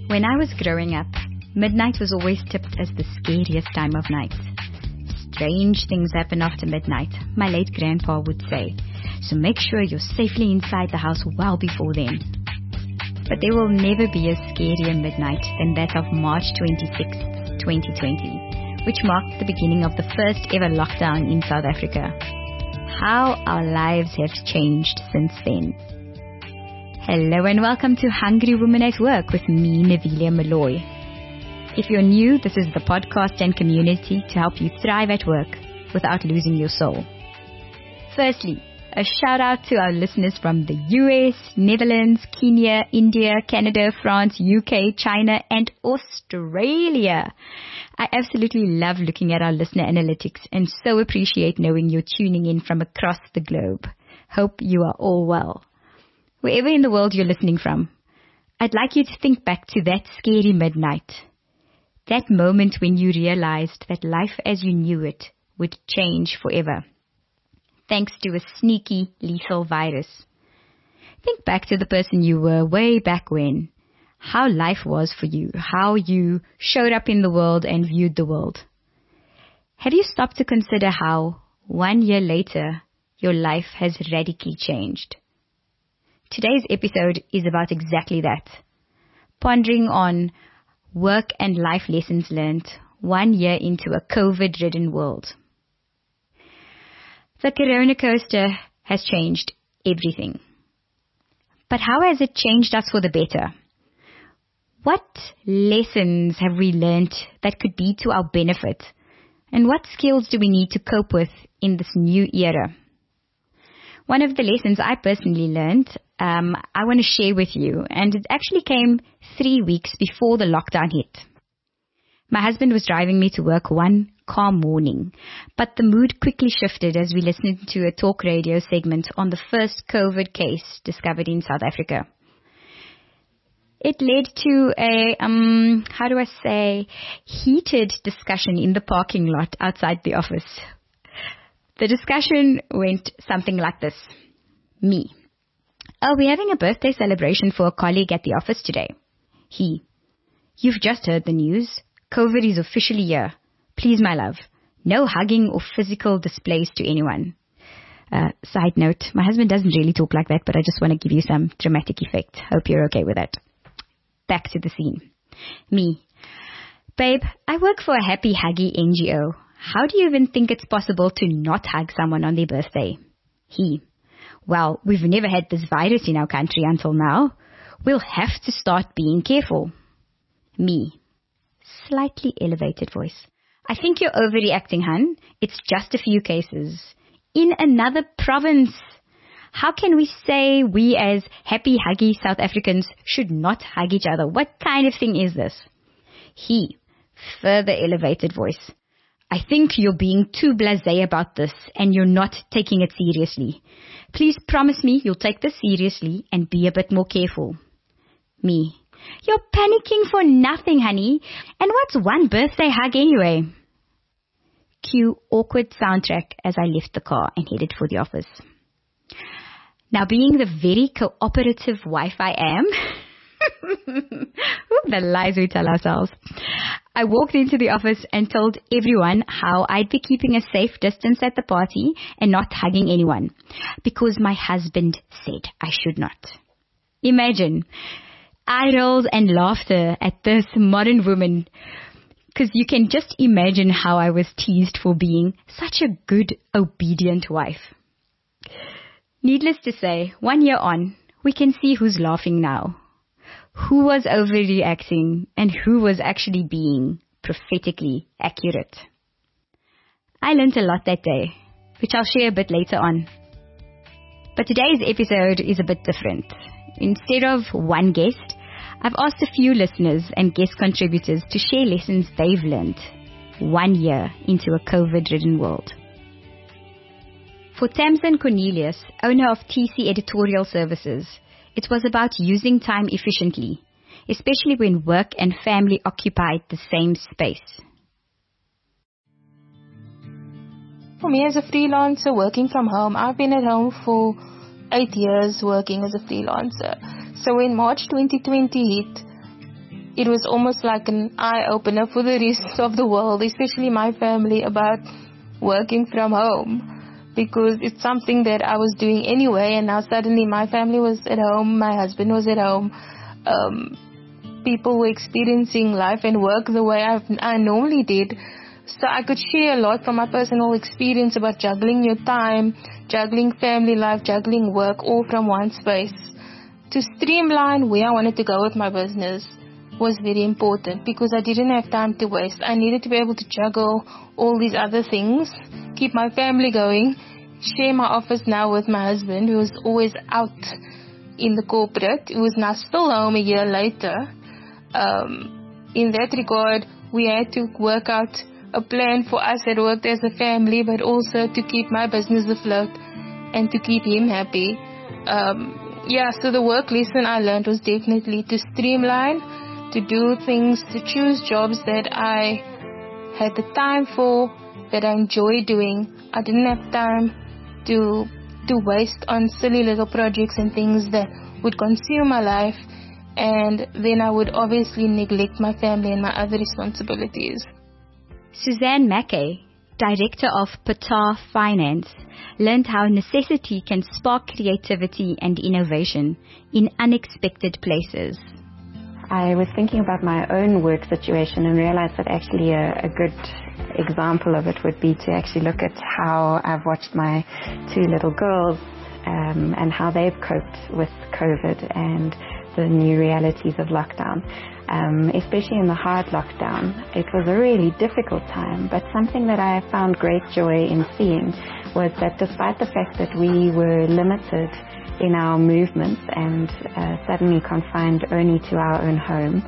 When I was growing up, midnight was always tipped as the scariest time of night. Strange things happen after midnight, my late grandpa would say, so make sure you're safely inside the house well before then. But there will never be a scarier midnight than that of March 26th, 2020, which marked the beginning of the first ever lockdown in South Africa. How our lives have changed since then. Hello and welcome to Hungry Women at Work with me, Navilia Malloy. If you're new, this is the podcast and community to help you thrive at work without losing your soul. Firstly, a shout out to our listeners from the US, Netherlands, Kenya, India, Canada, France, UK, China, and Australia. I absolutely love looking at our listener analytics and so appreciate knowing you're tuning in from across the globe. Hope you are all well. Wherever in the world you're listening from, I'd like you to think back to that scary midnight. That moment when you realized that life as you knew it would change forever. Thanks to a sneaky, lethal virus. Think back to the person you were way back when. How life was for you. How you showed up in the world and viewed the world. Have you stopped to consider how, 1 year later, your life has radically changed? Today's episode is about exactly that. Pondering on work and life lessons learned 1 year into a COVID-ridden world. The Corona coaster has changed everything. But how has it changed us for the better? What lessons have we learnt that could be to our benefit? And what skills do we need to cope with in this new era? One of the lessons I personally learned, I want to share with you, and it actually came 3 weeks before the lockdown hit. My husband was driving me to work one calm morning, but the mood quickly shifted as we listened to a talk radio segment on the first COVID case discovered in South Africa. It led to a, heated discussion in the parking lot outside the office. The discussion went something like this. Me. Oh, we're having a birthday celebration for a colleague at the office today. He. You've just heard the news. COVID is officially here. Please, my love, no hugging or physical displays to anyone. Side note, my husband doesn't really talk like that, but I just want to give you some dramatic effect. Hope you're okay with that. Back to the scene. Me. Babe, I work for a happy huggy NGO. How do you even think it's possible to not hug someone on their birthday? He. Well, we've never had this virus in our country until now. We'll have to start being careful. Me. Slightly elevated voice. I think you're overreacting, hun. It's just a few cases. In another province. How can we say we as happy, huggy South Africans should not hug each other? What kind of thing is this? He. Further elevated voice. I think you're being too blasé about this and you're not taking it seriously. Please promise me you'll take this seriously and be a bit more careful. Me. You're panicking for nothing, honey. And what's one birthday hug anyway? Cue awkward soundtrack as I left the car and headed for the office. Now, being the very cooperative wife I am, the lies we tell ourselves, I walked into the office and told everyone how I'd be keeping a safe distance at the party and not hugging anyone because my husband said I should not. Imagine eye rolls and laughter at this modern woman, because you can just imagine how I was teased for being such a good, obedient wife. Needless to say, 1 year on, we can see who's laughing now. Who was overreacting and who was actually being prophetically accurate. I learned a lot that day, which I'll share a bit later on. But today's episode is a bit different. Instead of one guest, I've asked a few listeners and guest contributors to share lessons they've learned 1 year into a COVID-ridden world. For Tamsin Cornelius, owner of TC Editorial Services, it was about using time efficiently, especially when work and family occupied the same space. For me as a freelancer working from home, I've been at home for 8 years working as a freelancer. So when March 2020 hit, it was almost like an eye-opener for the rest of the world, especially my family, about working from home. Because it's something that I was doing anyway, and now suddenly my family was at home, my husband was at home. People were experiencing life and work the way I normally did. So I could share a lot from my personal experience about juggling your time, juggling family life, juggling work, all from one space. To streamline where I wanted to go with my business was very important because I didn't have time to waste. I needed to be able to juggle all these other things, keep my family going, share my office now with my husband, who was always out in the corporate, who is now still home a year later. In that regard, we had to work out a plan for us that worked as a family, but also to keep my business afloat and to keep him happy. So the work lesson I learned was definitely to streamline, to do things, to choose jobs that I had the time for, that I enjoy doing. I didn't have time to waste on silly little projects and things that would consume my life, and then I would obviously neglect my family and my other responsibilities. Suzanne Mackay, Director of Patar Finance, learned how necessity can spark creativity and innovation in unexpected places. I was thinking about my own work situation and realized that actually a good example of it would be to actually look at how I've watched my two little girls and how they've coped with COVID and the new realities of lockdown. Especially in the hard lockdown, it was a really difficult time, but something that I found great joy in seeing was that despite the fact that we were limited in our movements and suddenly confined only to our own home,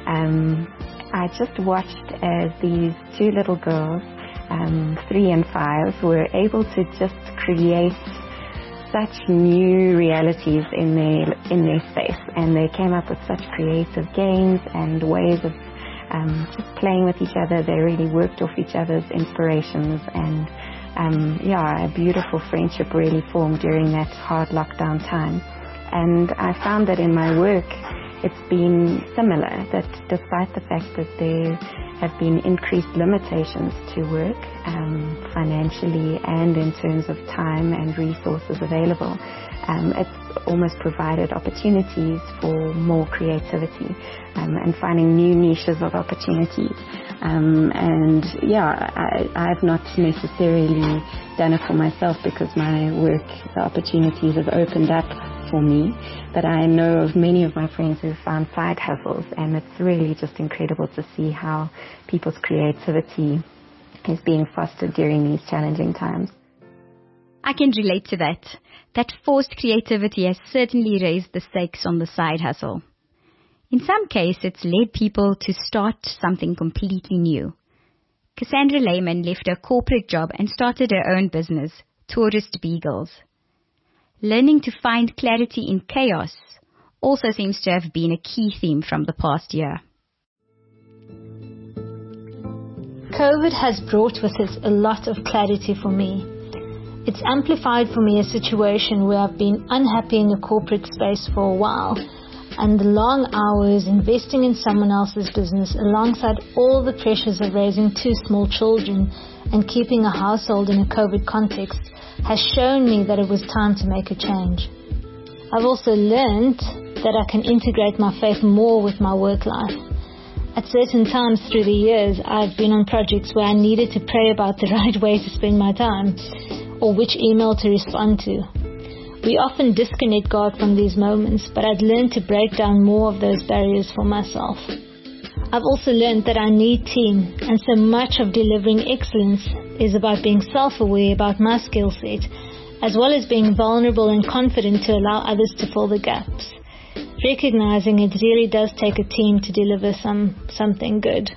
I just watched as these two little girls, 3 and 5, were able to just create such new realities in their space, and they came up with such creative games and ways of just playing with each other. They really worked off each other's inspirations, and a beautiful friendship really formed during that hard lockdown time. And I found that in my work it's been similar, that despite the fact that there have been increased limitations to work, financially and in terms of time and resources available, it's almost provided opportunities for more creativity and finding new niches of opportunities. I've not necessarily done it for myself because my work, the opportunities have opened up for me, but I know of many of my friends who've found side hustles, and it's really just incredible to see how people's creativity is being fostered during these challenging times. I can relate to that. That forced creativity has certainly raised the stakes on the side hustle. In some cases, it's led people to start something completely new. Cassandra Lehman left her corporate job and started her own business, Tourist Beagles. Learning to find clarity in chaos also seems to have been a key theme from the past year. COVID has brought with it a lot of clarity for me. It's amplified for me a situation where I've been unhappy in the corporate space for a while, and the long hours investing in someone else's business alongside all the pressures of raising 2 small children and keeping a household in a COVID context has shown me that it was time to make a change. I've also learned that I can integrate my faith more with my work life. At certain times through the years, I've been on projects where I needed to pray about the right way to spend my time or which email to respond to. We often disconnect God from these moments, but I'd learned to break down more of those barriers for myself. I've also learned that I need team, and so much of delivering excellence is about being self-aware about my skill set, as well as being vulnerable and confident to allow others to fill the gaps, recognizing it really does take a team to deliver something good.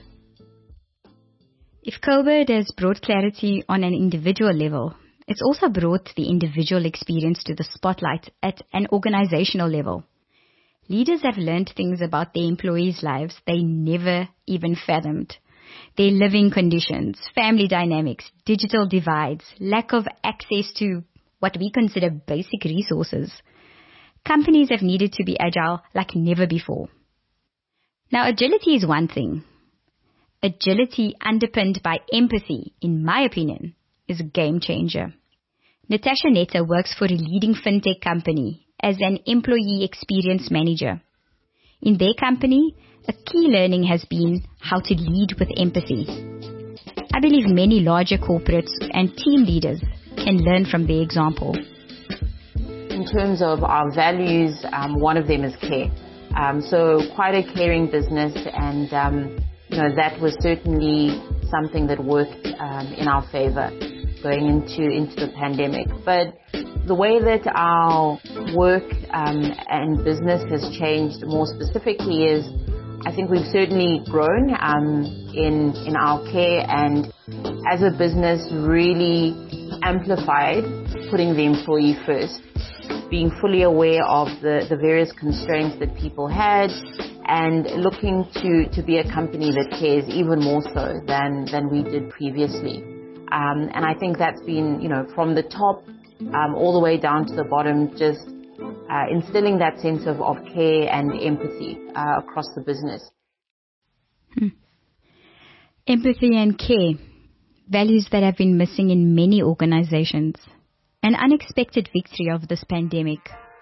If COVID has brought clarity on an individual level, it's also brought the individual experience to the spotlight at an organizational level. Leaders have learned things about their employees' lives they never even fathomed. Their living conditions, family dynamics, digital divides, lack of access to what we consider basic resources. Companies have needed to be agile like never before. Now, agility is one thing. Agility underpinned by empathy, in my opinion, is a game changer. Natasha Netta works for a leading fintech company as an employee experience manager. In their company, a key learning has been how to lead with empathy. I believe many larger corporates and team leaders can learn from their example. In terms of our values, one of them is care. So quite a caring business, and that was certainly something that worked in our favor going into the pandemic. But the way that our work and business has changed more specifically is, I think we've certainly grown in our care, and as a business really amplified putting the employee first, being fully aware of the various constraints that people had, and looking to be a company that cares even more so than we did previously. And I think that's been, from the top all the way down to the bottom, just instilling that sense of care and empathy across the business. Empathy and care, values that have been missing in many organizations. An unexpected victory of this pandemic.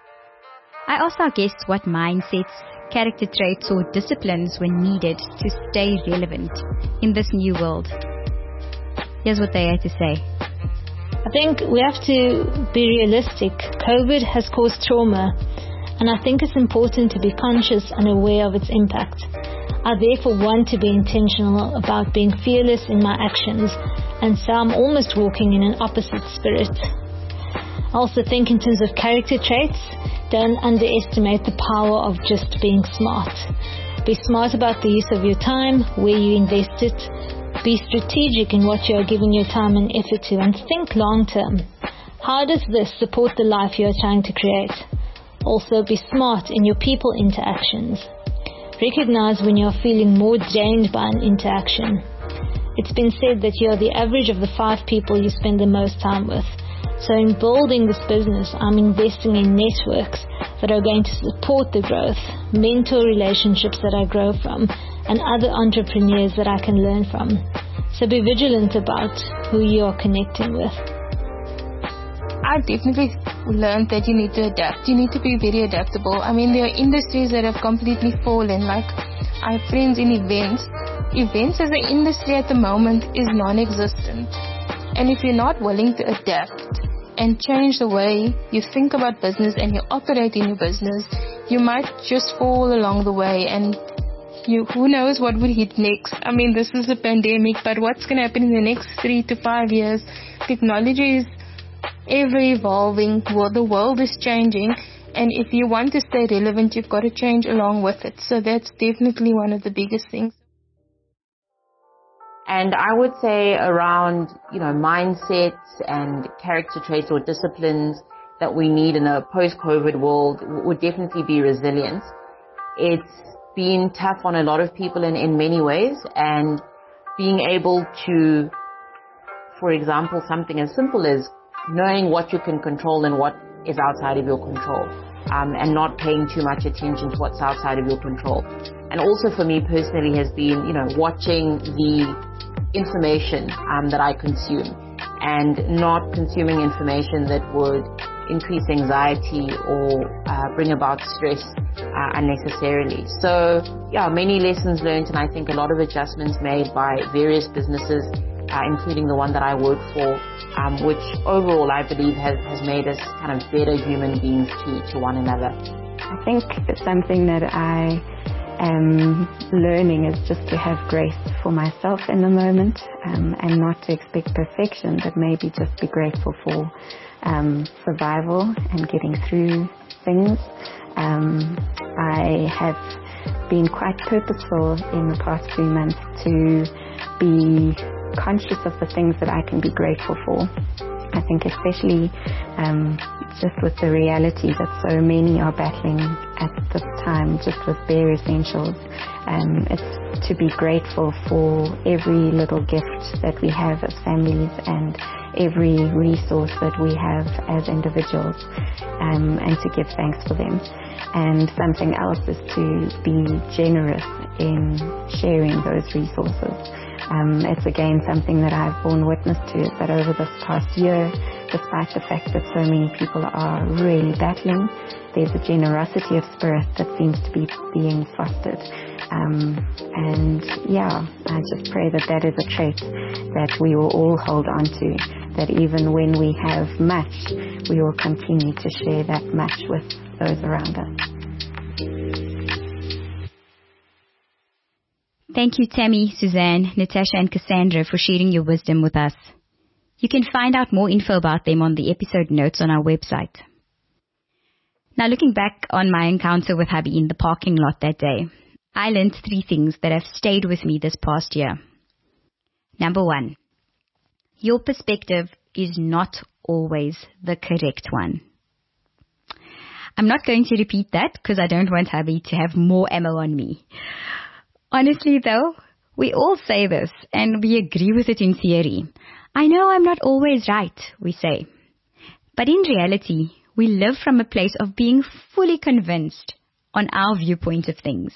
I asked our guests what mindsets, character traits or disciplines were needed to stay relevant in this new world. Here's what they had to say. I think we have to be realistic. COVID has caused trauma, and I think it's important to be conscious and aware of its impact. I therefore want to be intentional about being fearless in my actions, and so I'm almost walking in an opposite spirit. I also think in terms of character traits, don't underestimate the power of just being smart. Be smart about the use of your time, where you invest it. Be strategic in what you are giving your time and effort to, and think long term. How does this support the life you are trying to create? Also, be smart in your people interactions. Recognize when you are feeling more drained by an interaction. It's been said that you are the average of the 5 people you spend the most time with. So in building this business, I'm investing in networks that are going to support the growth, mentor relationships that I grow from, and other entrepreneurs that I can learn from. So be vigilant about who you are connecting with. I've definitely learned that you need to adapt. You need to be very adaptable. I mean, there are industries that have completely fallen. Like, I have friends in events. Events as an industry at the moment is non-existent. And if you're not willing to adapt and change the way you think about business and you operate in your business, you might just fall along the way, and who knows what will hit next. I mean, this is a pandemic, but what's going to happen in the next 3 to 5 years? Technology is ever evolving. The world is changing, and if you want to stay relevant, you've got to change along with it. So that's definitely one of the biggest things. And I would say around, mindsets and character traits or disciplines that we need in a post-COVID world would definitely be resilience. It's been tough on a lot of people in many ways, and being able to, for example, something as simple as knowing what you can control and what is outside of your control, and not paying too much attention to what's outside of your control. And also for me personally has been, watching the information that I consume, and not consuming information that would increase anxiety or bring about stress unnecessarily. So many lessons learned, and I think a lot of adjustments made by various businesses, including the one that I work for, which overall I believe has made us kind of better human beings to one another. I think something that I am learning is just to have grace for myself in the moment, and not to expect perfection, but maybe just be grateful for survival and getting through things. I have been quite purposeful in the past 3 months to be conscious of the things that I can be grateful for, I think especially just with the reality that so many are battling at this time, just with bare essentials, it's to be grateful for every little gift that we have as families and every resource that we have as individuals, and to give thanks for them. And something else is to be generous in sharing those resources. It's again something that I've borne witness to, is that over this past year, despite the fact that so many people are really battling, there's a generosity of spirit that seems to be being fostered. And yeah, I just pray that that is a trait that we will all hold on to, that even when we have much, we will continue to share that much with those around us. Thank you, Tammy, Suzanne, Natasha, and Cassandra for sharing your wisdom with us. You can find out more info about them on the episode notes on our website. Now, looking back on my encounter with hubby in the parking lot that day, I learned 3 things that have stayed with me this past year. Number 1, your perspective is not always the correct one. I'm not going to repeat that because I don't want hubby to have more ammo on me. Honestly, though, we all say this and we agree with it in theory. I know I'm not always right, we say. But in reality, we live from a place of being fully convinced on our viewpoint of things.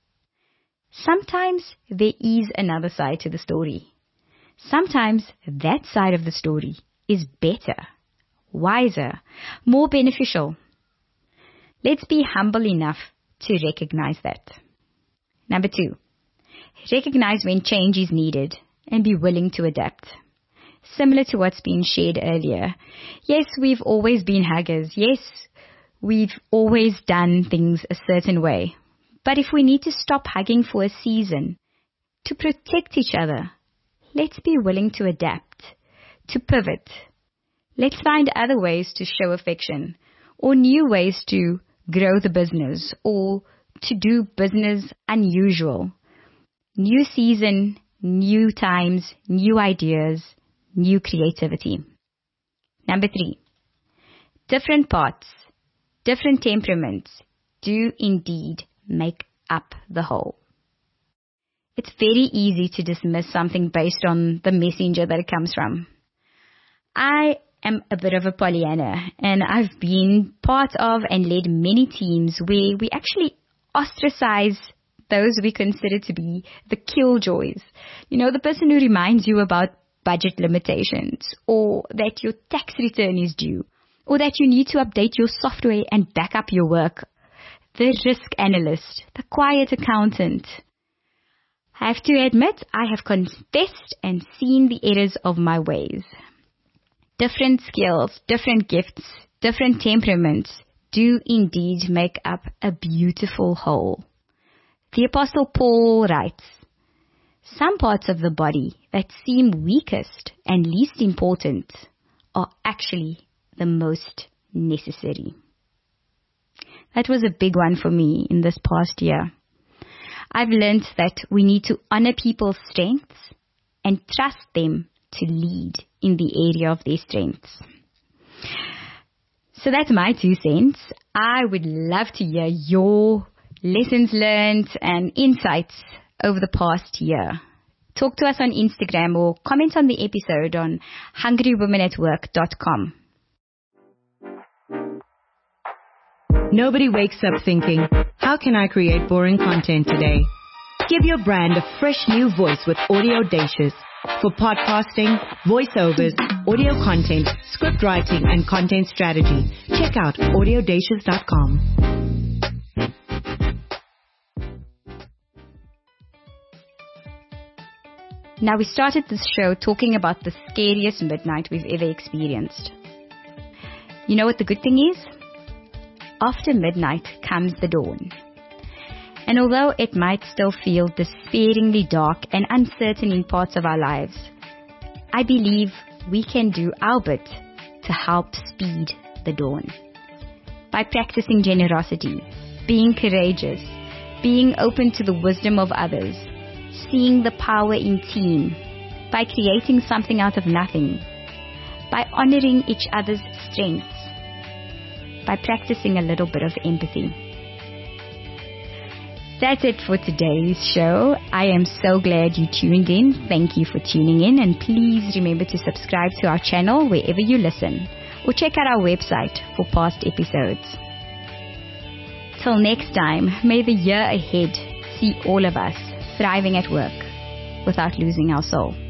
Sometimes there is another side to the story. Sometimes that side of the story is better, wiser, more beneficial. Let's be humble enough to recognize that. Number 2, recognize when change is needed and be willing to adapt. Similar to what's been shared earlier. Yes, we've always been huggers. Yes, we've always done things a certain way. But if we need to stop hugging for a season to protect each other, let's be willing to adapt, to pivot. Let's find other ways to show affection, or new ways to grow the business, or to do business unusual. New season, new times, new ideas, new creativity. Number 3, different parts, different temperaments do indeed make up the whole. It's very easy to dismiss something based on the messenger that it comes from. I am a bit of a Pollyanna, and I've been part of and led many teams where we actually ostracize those we consider to be the killjoys. You know, the person who reminds you about budget limitations, or that your tax return is due, or that you need to update your software and back up your work. The risk analyst, the quiet accountant. I have to admit, I have confessed and seen the errors of my ways. Different skills, different gifts, different temperaments do indeed make up a beautiful whole. The Apostle Paul writes, some parts of the body that seem weakest and least important are actually the most necessary. That was a big one for me in this past year. I've learned that we need to honor people's strengths and trust them to lead in the area of their strengths. So that's my 2 cents. I would love to hear your lessons learned and insights over the past year. Talk to us on Instagram or comment on the episode on hungrywomenatwork.com. Nobody wakes up thinking, how can I create boring content today? Give your brand a fresh new voice with Audiodacious. For podcasting, voiceovers, audio content, script writing, and content strategy, check out audiodacious.com. Now, we started this show talking about the scariest midnight we've ever experienced. You know what the good thing is? After midnight comes the dawn. And although it might still feel despairingly dark and uncertain in parts of our lives, I believe we can do our bit to help speed the dawn. By practicing generosity, being courageous, being open to the wisdom of others, seeing the power in team, by creating something out of nothing, by honoring each other's strengths, by practicing a little bit of empathy. That's it for today's show. I am so glad you tuned in. Thank you for tuning in, and please remember to subscribe to our channel wherever you listen, or check out our website for past episodes. Till next time, may the year ahead see all of us thriving at work without losing our soul.